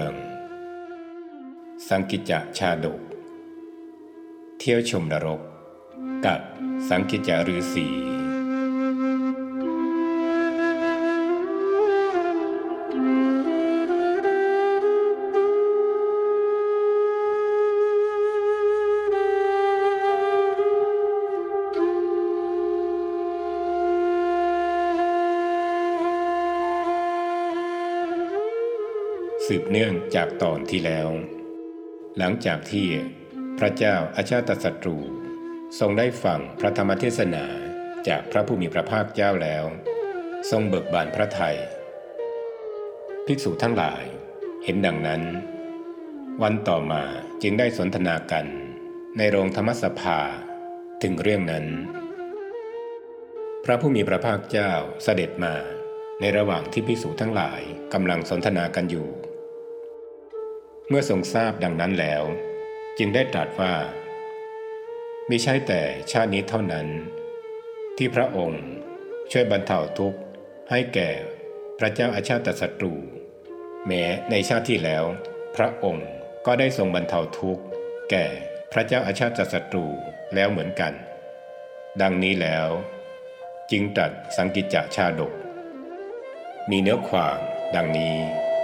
องสังกิจจะชาดกเที่ยวชมนรกกับสังกิจจะฤาษีสืบเนื่องจากตอนที่แล้วหลังจากที่พระเจ้าอาชาตศัตรูทรงได้ฟังพระธรรมเทศนาจากพระผู้มีพระภาคเจ้าแล้วทรงเบิกบานพระทัยภิกษุทั้งหลายเห็นดังนั้นวันต่อมาจึงได้สนทนากันในโรงธรรมสภาถึงเรื่องนั้นพระผู้มีพระภาคเจ้าเสด็จมาในระหว่างที่ภิกษุทั้งหลายกำลังสนทนากันอยู่เมื่อทรงทราบดังนั้นแล้วจึงได้ตรัสว่ามิใช่แต่ชาตินี้เท่านั้นที่พระองค์ช่วยบรรเทาทุกข์ให้แก่พระเจ้าอาชาตศัตรูแม้ในชาติที่แล้วพระองค์ก็ได้ทรงบรรเทาทุกข์แก่พระเจ้าอาชาตศัตรูแล้วเหมือนกันดังนี้แล้วจึงตรัสสังกิจจะชาดกมีเนื้อความดังนี้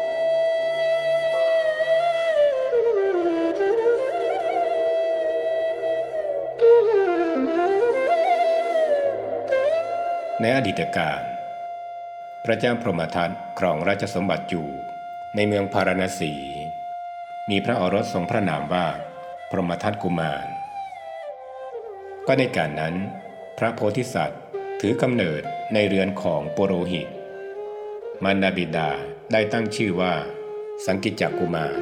ในอดีตกาลพระเจ้าพรหมทัตครองราชสมบัติอยู่ในเมืองพาราณสีมีพระโอรสทรงพระนามว่าพรหมทัตกุมารก็ในการนั้นพระโพธิสัตว์ถือกำเนิดในเรือนของปุโรหิตมารดาบิดาได้ตั้งชื่อว่าสังกิจจกุมาร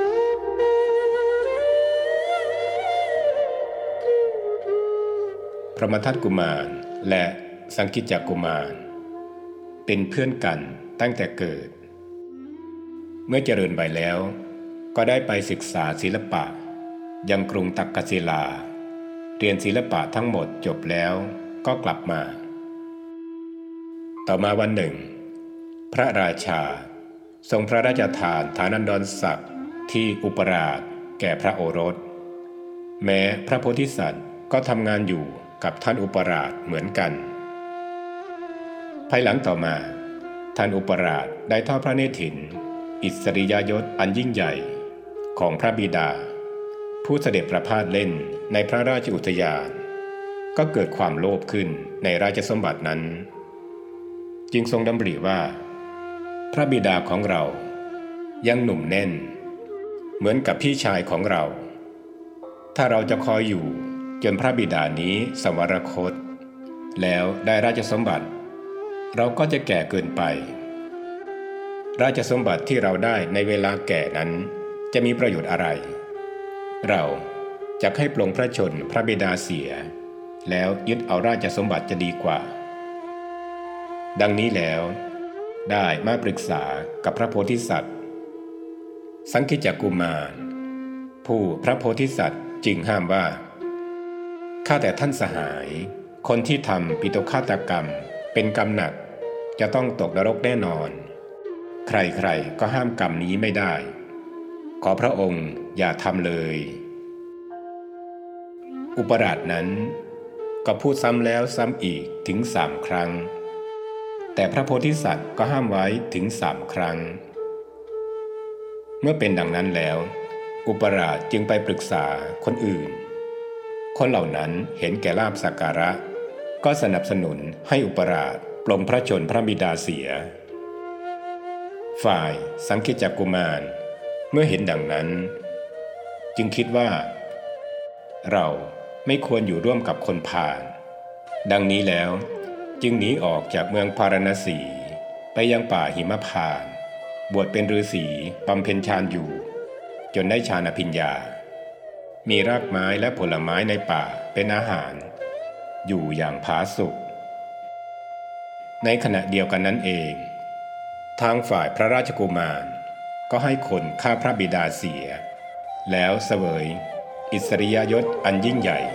พรหมทัตกุมารและสังกิจจกุมารเป็นเพื่อนกันตั้งแต่เกิดเมื่อเจริญวัยแล้วก็ได้ไปศึกษาศิลปะยังกรุงตักกศิลาเรียนศิลปะทั้งหมดจบแล้วก็กลับมาต่อมาวันหนึ่งพระราชาทรงพระราชทานฐานันดรศักดิ์ที่อุปราชแก่พระโอรสแม้พระโพธิสัตว์ก็ทำงานอยู่กับท่านอุปราชเหมือนกันภายหลังต่อมาท่านอุปราชได้ทอดพระเนตรเห็นอิสริยยศอันยิ่งใหญ่ของพระบิดาผู้เสด็จประพาสเล่นในพระราชอุทยานก็เกิดความโลภขึ้นในราชสมบัตินั้นจึงทรงดำริว่าพระบิดาของเรายังหนุ่มแน่นเหมือนกับพี่ชายของเราถ้าเราจะคอยอยู่จนพระบิดานี้สวรรคตแล้วได้ราชสมบัติเราก็จะแก่เกินไปราชสมบัติที่เราได้ในเวลาแก่นั้นจะมีประโยชน์อะไรเราจะให้ปลงพระชนพระบิดาเสียแล้วยึดเอาราชสมบัติจะดีกว่าดังนี้แล้วได้มาปรึกษากับพระโพธิสัตว์สังกิจจกุมารผู้พระโพธิสัตว์จึงห้ามว่าข้าแต่ท่านสหายคนที่ทำปิตุฆาตกรรมเป็นกรรมหนักจะต้องตกนรกแน่นอนใครๆก็ห้ามกรรมนี้ไม่ได้ขอพระองค์อย่าทำเลยอุปราชนั้นก็พูดซ้ำแล้วซ้ำอีกถึง3 ครั้งแต่พระโพธิสัตว์ก็ห้ามไว้ถึง3 ครั้งเมื่อเป็นดังนั้นแล้วอุปราชจึงไปปรึกษาคนอื่นคนเหล่านั้นเห็นแก่ลาภสักการะก็สนับสนุนให้อุปราชปลงพระชนพระบิดาเสียฝ่ายสังกิจจกุมารเมื่อเห็นดังนั้นจึงคิดว่าเราไม่ควรอยู่ร่วมกับคนพาลดังนี้แล้วจึงหนีออกจากเมืองพาราณสีไปยังป่าหิมพานต์บวชเป็นฤาษีบำเพ็ญฌานอยู่จนได้ฌานอภิญญามีรากไม้และผลไม้ในป่าเป็นอาหารอยู่อย่างผาสุกในขณะเดียวกันนั้นเองทางฝ่ายพระราชกุมารก็ให้คนฆ่าพระบิดาเสียแล้วเสวยอิสริยยศอันยิ่งใหญ่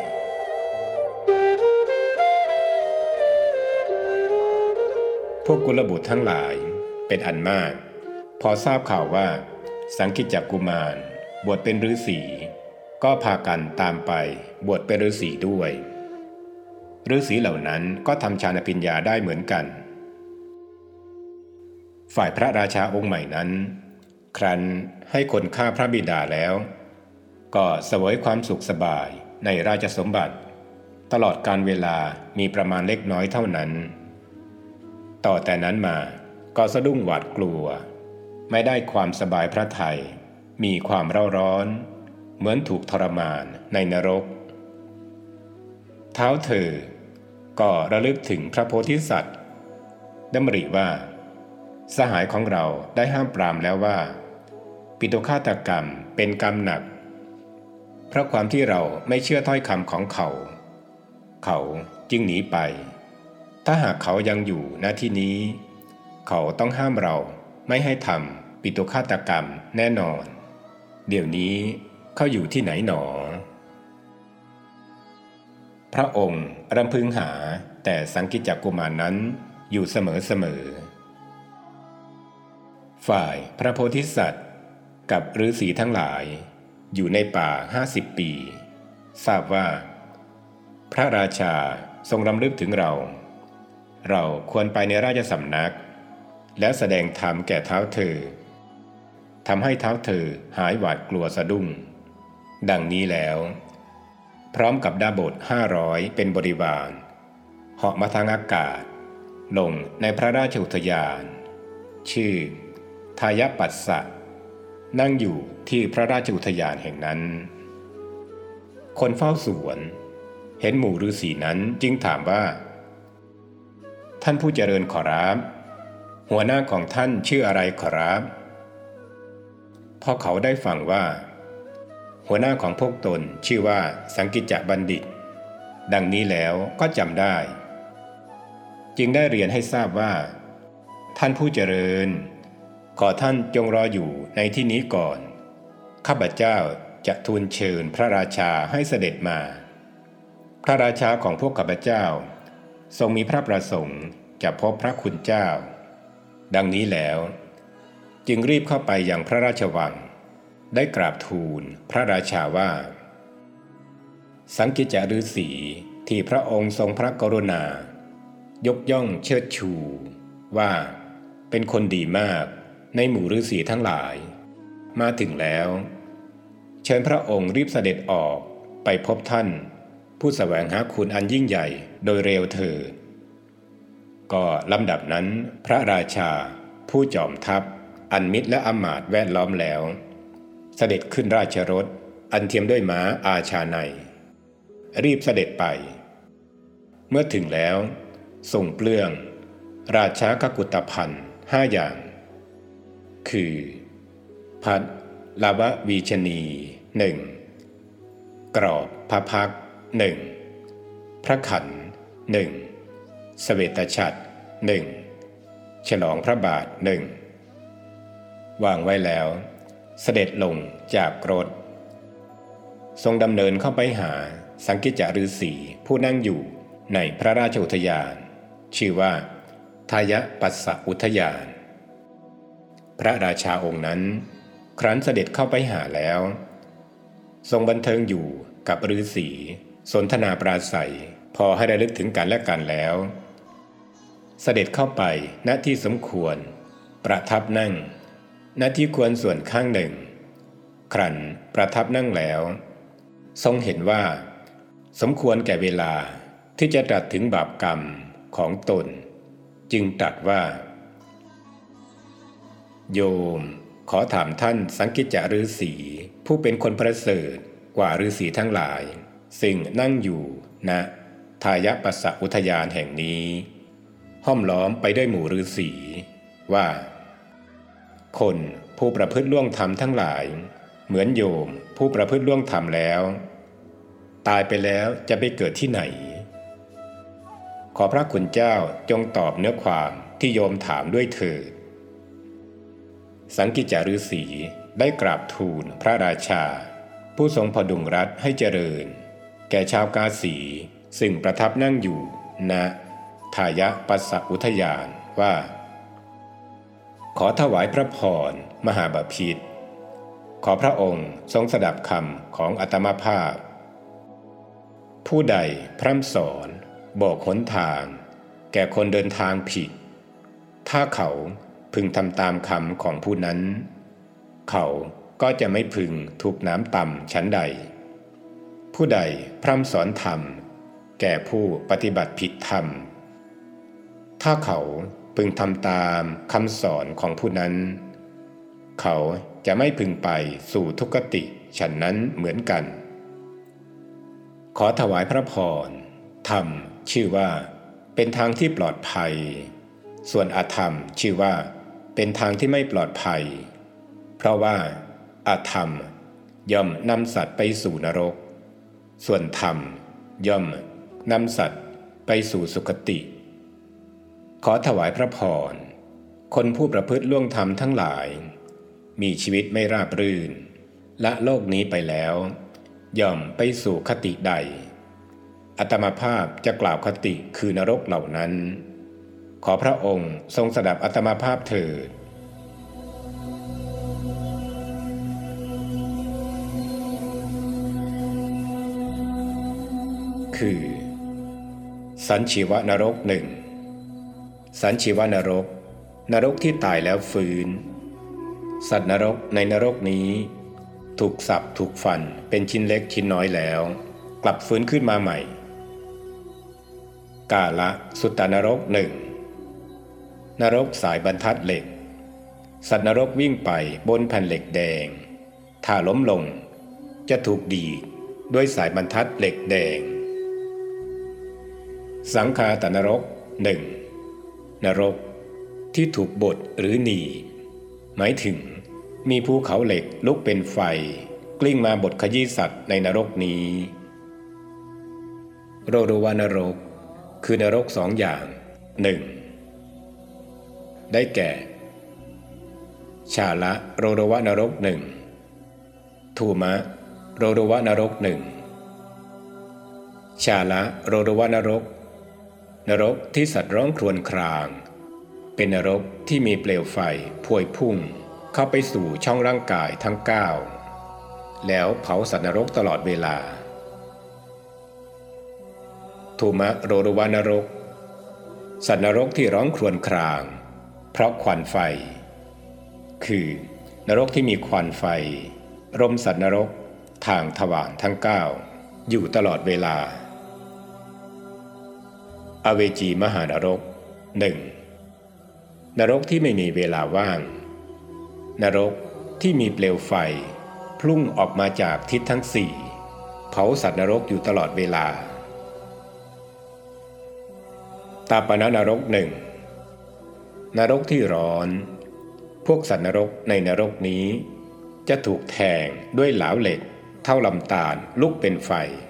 พวกกุลบุตรทั้งหลายเป็นอันมากพอทราบข่าวว่าสังกิจจกุมารบวชเป็นฤาษีก็พากันตามไปบวชเป็นฤาษีด้วยฤาษีเหล่านั้นก็ทำฌานปัญญาได้เหมือนกันฝ่ายพระราชาองค์ใหม่นั้นครั้นให้คนฆ่าพระบิดาแล้วก็เสวยความสุขสบายในราชสมบัติตลอดการเวลามีประมาณเล็กน้อยเท่านั้นต่อแต่นั้นมาก็สะดุ้งหวาดกลัวไม่ได้ความสบายพระทัยมีความเร่าร้อนเหมือนถูกทรมานในนรกเท้าเธอก็ระลึกถึงพระโพธิสัตว์ดำริว่าสหายของเราได้ห้ามปรามแล้วว่าปิตุฆาตกรรมเป็นกรรมหนักเพราะความที่เราไม่เชื่อถ้อยคำของเขาจึงหนีไปถ้าหากเขายังอยู่ณที่นี้เขาต้องห้ามเราไม่ให้ทำปิตุฆาตกรรมแน่นอนเดี๋ยวนี้เขาอยู่ที่ไหนหนอพระองค์รำพึงหาแต่สังกิจจกุมารนั้นอยู่เสมอฝ่ายพระโพธิสัตว์กับฤาษีทั้งหลายอยู่ในป่า50 ปีทราบว่าพระราชาทรงรำลึกถึงเราควรไปในราชสำนักแล้วแสดงธรรมแก่เท้าเธอทำให้เท้าเธอหายหวาดกลัวสะดุ้งดังนี้แล้วพร้อมกับดาบท500เป็นบริวารเหาะมาทางอากาศลงในพระราชอุทยานชื่อทายปัสสะนั่งอยู่ที่พระราชอุทยานแห่งนั้นคนเฝ้าสวนเห็นหมู่ฤาษีนั้นจึงถามว่าท่านผู้เจริญขอรับหัวหน้าของท่านชื่ออะไรขอรับพอเขาได้ฟังว่าหัวหน้าของพวกตนชื่อว่าสังกิจจบัณฑิตดังนี้แล้วก็จำได้จึงได้เรียนให้ทราบว่าท่านผู้เจริญขอท่านจงรออยู่ในที่นี้ก่อนข้าพเจ้าจะทูลเชิญพระราชาให้เสด็จมาพระราชาของพวกข้าพเจ้าทรงมีพระประสงค์จะพบพระคุณเจ้าดังนี้แล้วจึงรีบเข้าไปยังพระราชวังได้กราบทูลพระราชาว่าสังกิจจฤาษีที่พระองค์ทรงพระกรุณายกย่องเชิดชูว่าเป็นคนดีมากในหมู่ฤาษีทั้งหลายมาถึงแล้วเชิญพระองค์รีบเสด็จออกไปพบท่านผู้แสวงหาคุณอันยิ่งใหญ่โดยเร็วเถิดก็ลำดับนั้นพระราชาผู้จอมทัพอันมิตรและอำมาตย์แวดล้อมแล้วเสด็จขึ้นราชรถอันเทียมด้วยม้าอาชาไนยรีบเสด็จไปเมื่อถึงแล้วทรงเปลื้องราชากกุฏภัณฑ์5 อย่างคือพัดลาววีชนี1กรอบพระพักตร์1พระขันธ์1เสเวตฉัตร1ฉลองพระบาท1วางไว้แล้วเสด็จลงจากรถทรงดำเนินเข้าไปหาสังกิจจฤาษีผู้นั่งอยู่ในพระราชอุทยานชื่อว่าทายปัสสะอุทยานพระราชาองค์นั้นครั้นเสด็จเข้าไปหาแล้วทรงบันเทิงอยู่กับฤาษีสนทนาปราศัยพอให้ระลึกถึงกันและกันแล้วเสด็จเข้าไปณที่สมควรประทับนั่งณที่ควรส่วนข้างหนึ่งครั้นประทับนั่งแล้วทรงเห็นว่าสมควรแก่เวลาที่จะตรัสถึงบาปกรรมของตนจึงตรัสว่าโยมขอถามท่านสังกิจจฤาษีผู้เป็นคนประเสริฐกว่าฤาษีทั้งหลายซึ่งนั่งอยู่ณทายปัสสะอุทยานแห่งนี้ห้อมล้อมไปด้วยหมู่ฤาษีว่าคนผู้ประพฤติล่วงธรรมทั้งหลายเหมือนโยมผู้ประพฤติล่วงธรรมแล้วตายไปแล้วจะไปเกิดที่ไหนขอพระคุณเจ้าจงตอบเนื้อความที่โยมถามด้วยเถิดสังกิจจฤาษีได้กราบทูลพระราชาผู้ทรงพดุงรัฐให้เจริญแก่ชาวกาสีซึ่งประทับนั่งอยู่ณทายปัสสะอุทยานว่าขอถวายพระพรมหาบพิตรขอพระองค์ทรงสดับคำของอาตมาภาพผู้ใดพร่ำสอนบอกหนทางแก่คนเดินทางผิดถ้าเขาพึงทำตามคำของผู้นั้นเขาก็จะไม่พึงถูกน้ำต่ำชั้นใดผู้ใดพร่ำสอนธรรมแก่ผู้ปฏิบัติผิดธรรมถ้าเขาพึงทำตามคำสอนของผู้นั้นเขาจะไม่พึงไปสู่ทุกขติฉันนั้นเหมือนกันขอถวายพระพรธรรมชื่อว่าเป็นทางที่ปลอดภัยส่วนอธรรมชื่อว่าเป็นทางที่ไม่ปลอดภัยเพราะว่าอธรรมย่อมนำสัตว์ไปสู่นรกส่วนธรรมย่อมนำสัตว์ไปสู่สุคติขอถวายพระพรคนผู้ประพฤติล่วงธรรมทั้งหลายมีชีวิตไม่ราบรื่นละโลกนี้ไปแล้วย่อมไปสู่คติใดอาตมาภาพจะกล่าวคติคือนรกเหล่านั้นขอพระองค์ทรงสดับอาตมาภาพเถิดคือสันชีวนรกหนึ่งสันชีวนรกนรกที่ตายแล้วฟื้นสัตว์นรกในนรกนี้ถูกสับถูกฟันเป็นชิ้นเล็กชิ้นน้อยแล้วกลับฟื้นขึ้นมาใหม่กาละสุตตนรกหนึ่งนรกสายบรรทัดเหล็กสัตว์นรกวิ่งไปบนแผ่นเหล็กแดงถ้าล้มลงจะถูกดีดด้วยสายบรรทัดเหล็กแดงสังคาตนรกหนึ่งนรกที่ถูกบดหรือหนีหมายถึงมีภูเขาเหล็กลุกเป็นไฟกลิ้งมาบดขยี้สัตว์ในนรกนี้โรรุวานรกคือนรกสองอย่างหนึ่งได้แก่ชาละโรรุวานรกหนึ่งทูมะโรรุวานรกหนึ่งชาละโรรุวานรกนรกที่สัตว์ร้องครวญครางเป็นนรกที่มีเปลวไฟพวยพุ่งเข้าไปสู่ช่องร่างกายทั้ง9แล้วเผาสัตว์นรกตลอดเวลาทูมะโรรุวานรกสัตว์นรกที่ร้องครวญครางเพราะควันไฟคือนรกที่มีควันไฟรมสัตว์นรกทางทวารทั้ง9อยู่ตลอดเวลาอเวจีมหานรกหนึ่งนรกที่ไม่มีเวลาว่างนรกที่มีเปลวไฟพุ่งออกมาจากทิศทั้ง4เผาสัตว์นรกอยู่ตลอดเวลาตาปนนรกหนึ่งนรกที่ร้อนพวกสัตว์นรกในนรกนี้จะถูกแทงด้วยเหลาเหล็กเท่าลำตาลลุกเป็นไฟ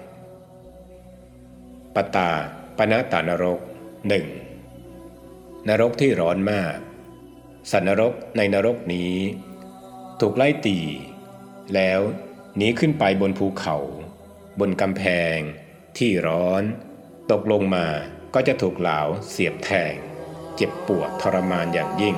ปตาปนตานรกหนึ่งนรกที่ร้อนมากสัตว์นรกในนรกนี้ถูกไล่ตีแล้วหนีขึ้นไปบนภูเขาบนกำแพงที่ร้อนตกลงมาก็จะถูกเหลาเสียบแทงเจ็บปวดทรมานอย่างยิ่ง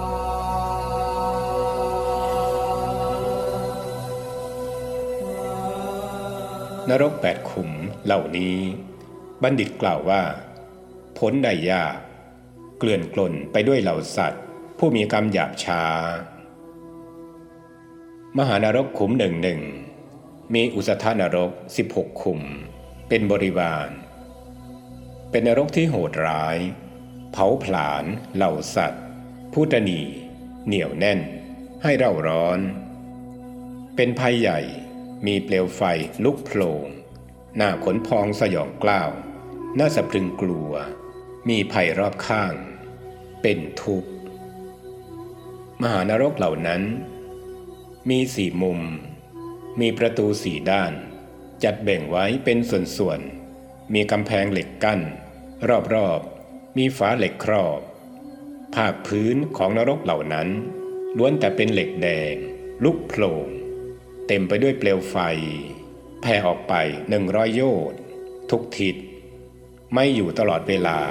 นรก8ขุมเหล่านี้บัณฑิตกล่าวว่าพ้นได้ยากเกลื่อนกล่นไปด้วยเหล่าสัตว์ผู้มีกรรมหยาบช้ามหานรกขุมหนึ่งมีอุสธานรก16ขุมเป็นบริวารเป็นนรกที่โหดร้ายเผาผลาญเหล่าสัตว์ผู้ตนีเหนียวแน่นให้เร่าร้อนเป็นภัยใหญ่มีเปลวไฟลุกโผล่หน้าขนพองสยองกล้าวน่าสะพรึงกลัวมีภัยรอบข้างเป็นทุกข์มหานรกเหล่านั้นมี4มุมมีประตู4ด้านจัดแบ่งไว้เป็นส่วนๆมีกำแพงเหล็กกั้นรอบๆมีฝาเหล็กครอบภาคพื้นของนรกเหล่านั้นล้วนแต่เป็นเหล็กแดงลุกโผล่เต็มไปด้วยเปลวไฟแผ่ออกไป100 โยชน์ทุกทิศไม่อยู่ตลอดเวลา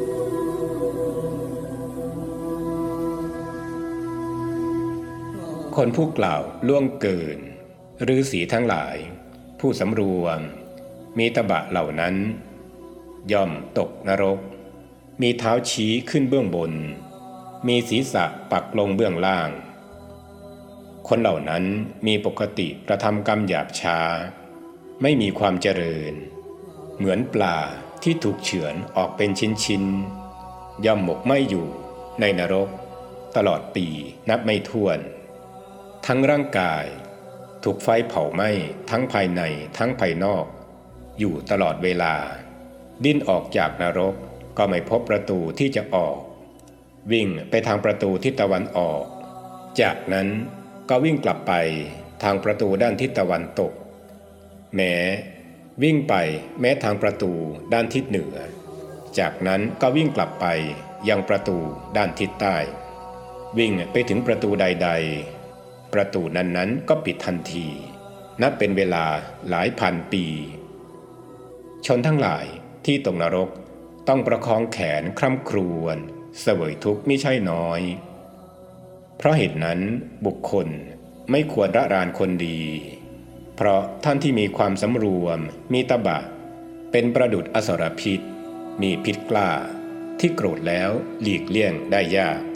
โคนผู้กล่าวล่วงเกินฤาษีทั้งหลายผู้สำรวมมีตบะเหล่านั้นย่อมตกนรกมีเท้าชี้ขึ้นเบื้องบนมีศีรษะปักลงเบื้องล่างคนเหล่านั้นมีปกติกระทำกรรมหยาบช้าไม่มีความเจริญเหมือนปลาที่ถูกเฉือนออกเป็นชิ้นๆย่อมหมกไหม้อยู่ในนรกตลอดปีนับไม่ถ้วนทั้งร่างกายถูกไฟเผาไหม้ทั้งภายในทั้งภายนอกอยู่ตลอดเวลาดิ้นออกจากนรกก็ไม่พบประตูที่จะออกวิ่งไปทางประตูทิศตะวันออกจากนั้นก็วิ่งกลับไปทางประตูด้านทิศตะวันตกแม้วิ่งไปแม้ทางประตูด้านทิศเหนือจากนั้นก็วิ่งกลับไปยังประตูด้านทิศใต้วิ่งไปถึงประตูใดๆประตูนั้นๆก็ปิดทันทีนับเป็นเวลาหลายพันปีชนทั้งหลายที่ตกนรกต้องประคองแขนคร่ำครวญเสวยทุกข์มิใช่น้อยเพราะเหตุนั้นบุคคลไม่ควรระรานคนดีเพราะท่านที่มีความสำรวมมีตบะเป็นประดุจอสรพิษมีพิษกล้าที่โกรธแล้วหลีกเลี่ยงได้ยาก